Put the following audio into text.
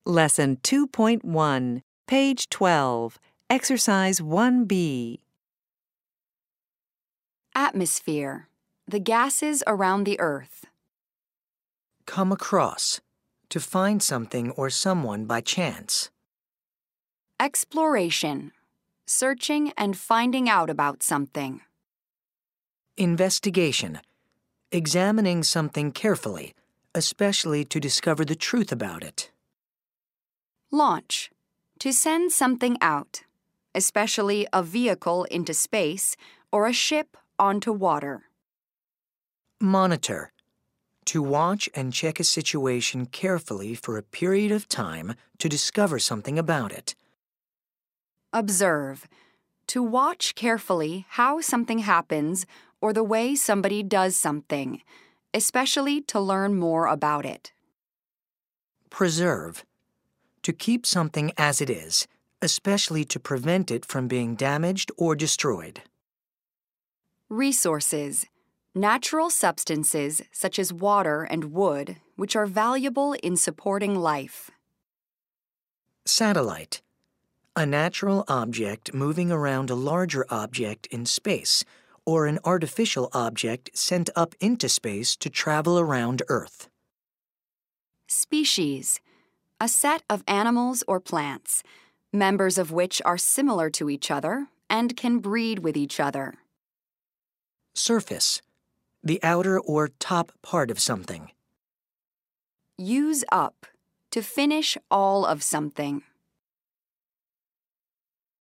Lesson 2.1, page 12, Exercise 1B. Atmosphere, the gases around the Earth. Come across, to find something or someone by chance. Exploration, searching and finding out about something. Investigation, examining something carefully, especially to discover the truth about it. Launch, to send something out, especially a vehicle into space or a ship onto water. Monitor, to watch and check a situation carefully for a period of time to discover something about it. Observe, to watch carefully how something happens or the way somebody does something, especially to learn more about it. Preserve, to keep something as it is, especially to prevent it from being damaged or destroyed. Resources, natural substances such as water and wood, which are valuable in supporting life. Satellite, a natural object moving around a larger object in space, or an artificial object sent up into space to travel around Earth. Species, a set of animals or plants, members of which are similar to each other and can breed with each other. Surface, the outer or top part of something. Use up, to finish all of something.